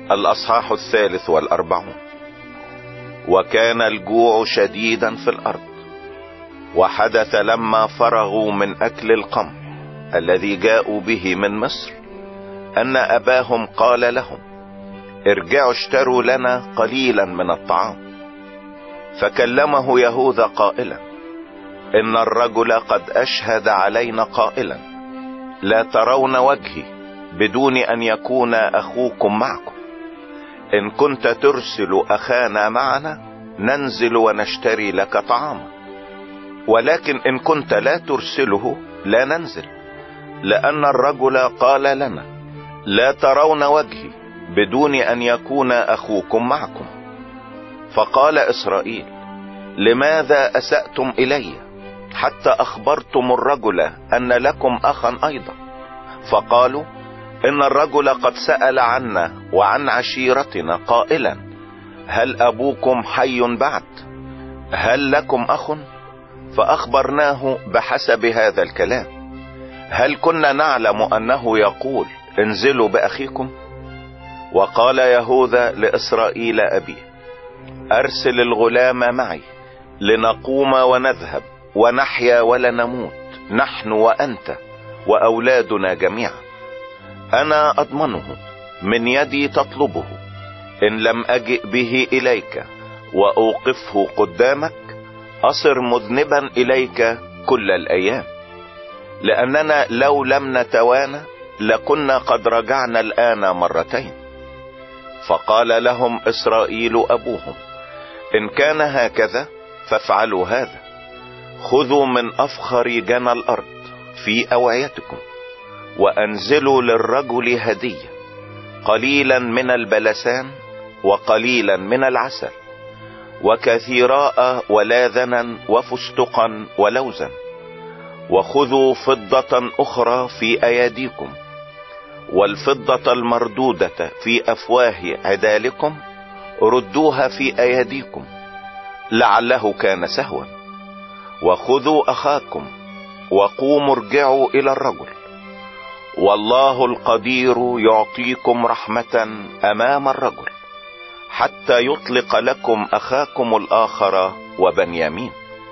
الأصحاح 43. وكان الجوع شديدا في الأرض، وحدث لما فرغوا من أكل القمح الذي جاءوا به من مصر أن أباهم قال لهم: ارجعوا اشتروا لنا قليلا من الطعام. فكلمه يهوذا قائلا: إن الرجل قد أشهد علينا قائلا: لا ترون وجهي بدون أن يكون أخوكم معكم. إن كنت ترسل أخانا معنا ننزل ونشتري لك طعاما، ولكن إن كنت لا ترسله لا ننزل، لأن الرجل قال لنا: لا ترون وجهي بدون أن يكون أخوكم معكم. فقال إسرائيل: لماذا أسأتم إلي حتى أخبرتم الرجل أن لكم أخا أيضا؟ فقالوا: إن الرجل قد سأل عنا وعن عشيرتنا قائلا: هل أبوكم حي بعد؟ هل لكم أخ؟ فأخبرناه بحسب هذا الكلام. هل كنا نعلم أنه يقول: انزلوا بأخيكم؟ وقال يهوذا لإسرائيل أبيه: أرسل الغلام معي لنقوم ونذهب ونحيا ولا نموت، نحن وأنت وأولادنا جميعا. أنا أضمنه من يدي تطلبه، إن لم أجئ به إليك وأوقفه قدامك أصر مذنبا إليك كل الأيام. لأننا لو لم نتوانى لكنا قد رجعنا الآن مرتين. فقال لهم إسرائيل أبوهم: إن كان هكذا فافعلوا هذا: خذوا من أفخر جنى الأرض في أوعيتكم، وأنزلوا للرجل هدية، قليلا من البلسان وقليلا من العسل، وكثيراء ولاذنا وفستقا ولوزا. وخذوا فضة أخرى في أيديكم، والفضة المردودة في أفواه عدالكم ردوها في أيديكم، لعله كان سهوا. وخذوا أخاكم وقوموا ارجعوا إلى الرجل، والله القدير يعطيكم رحمة أمام الرجل، حتى يطلق لكم أخاكم الآخر وبنيامين.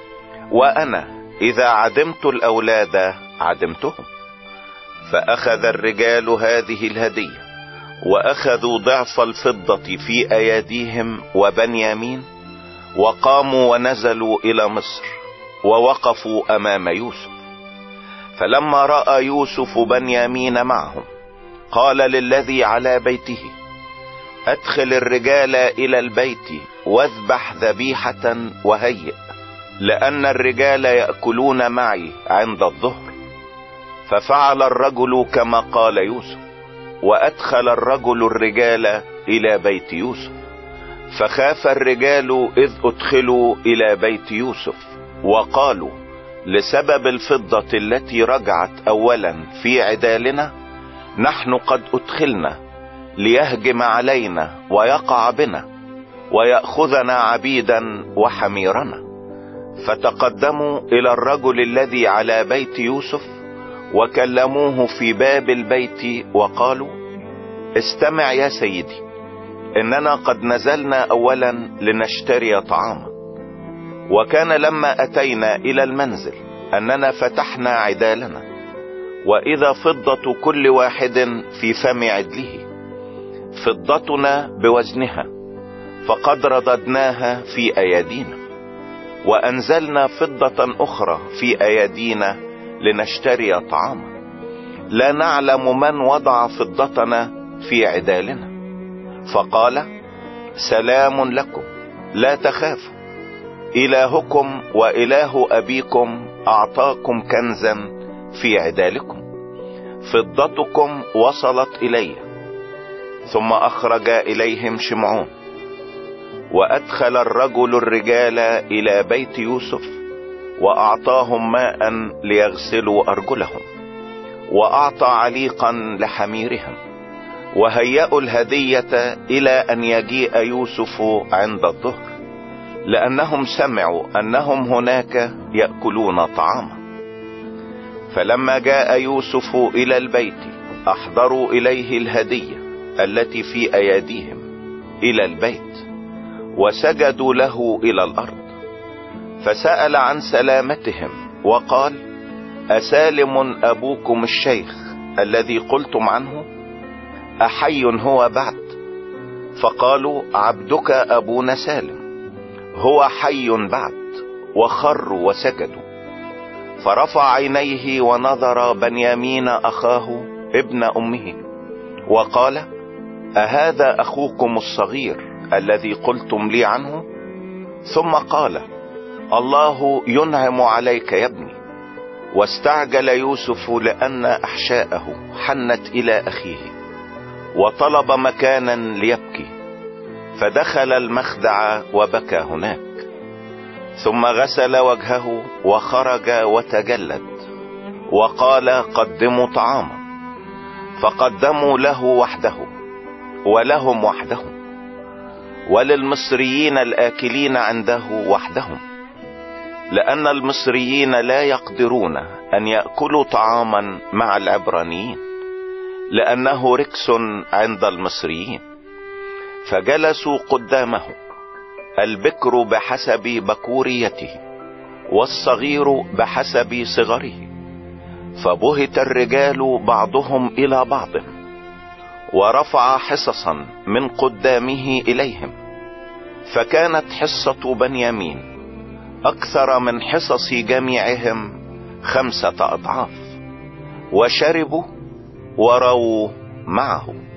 وأنا إذا عدمت الأولاد عدمتهم. فأخذ الرجال هذه الهدية، وأخذوا ضعف الفضة في أيديهم وبنيامين، وقاموا ونزلوا إلى مصر ووقفوا أمام يوسف. فلما رأى يوسف بنيامين معهم قال للذي على بيته: أدخل الرجال إلى البيت واذبح ذبيحة وهيئ، لأن الرجال يأكلون معي عند الظهر. ففعل الرجل كما قال يوسف، وأدخل الرجل الرجال إلى بيت يوسف. فخاف الرجال إذ أدخلوا إلى بيت يوسف، وقالوا: لسبب الفضة التي رجعت أولا في عدالنا نحن قد أدخلنا ليهجم علينا ويقع بنا ويأخذنا عبيدا وحميرنا. فتقدموا إلى الرجل الذي على بيت يوسف وكلموه في باب البيت وقالوا: استمع يا سيدي، إننا قد نزلنا أولا لنشتري طعاما، وكان لما أتينا إلى المنزل أننا فتحنا عدالنا، وإذا فضة كل واحد في فم عدله، فضتنا بوزنها، فقد رددناها في أيدينا، وأنزلنا فضة أخرى في أيدينا لنشتري طعاما، لا نعلم من وضع فضتنا في عدالنا. فقال: سلام لكم، لا تخافوا، إلهكم وإله أبيكم أعطاكم كنزا في عدالكم، فضتكم وصلت إلي. ثم أخرج إليهم شمعون، وأدخل الرجل الرجال إلى بيت يوسف، وأعطاهم ماء ليغسلوا أرجلهم، وأعطى عليقا لحميرهم، وهيأوا الهدية إلى أن يجيء يوسف عند الظهر، لأنهم سمعوا أنهم هناك يأكلون طعاما. فلما جاء يوسف إلى البيت أحضروا إليه الهدية، التي في ايديهم الى البيت، وسجدوا له الى الارض. فسأل عن سلامتهم وقال: أسالم أبوكم الشيخ الذي قلتم عنه؟ أحي هو بعد؟ فقالوا: عبدك أبونا سالم، هو حي بعد. وخروا وسجدوا. فرفع عينيه ونظر بنيامين أخاه ابن أمه وقال: أهذا أخوكم الصغير الذي قلتم لي عنه؟ ثم قال: الله ينعم عليك يا ابني. واستعجل يوسف لأن أحشاءه حنت إلى أخيه، وطلب مكانا ليبكي، فدخل المخدع وبكى هناك. ثم غسل وجهه وخرج وتجلد، وقال: قدموا طعاما. فقدموا له وحده ولهم وحدهم، وللمصريين الآكلين عنده وحدهم، لأن المصريين لا يقدرون أن يأكلوا طعاما مع العبرانيين، لأنه ركس عند المصريين. فجلسوا قدامه، البكر بحسب بكوريته، والصغير بحسب صغره. فبهت الرجال بعضهم إلى بعض، ورفع حصصا من قدامه إليهم. فكانت حصة بنيامين أكثر من حصص جميعهم 5 أضعاف. وشربوا ورووا معه.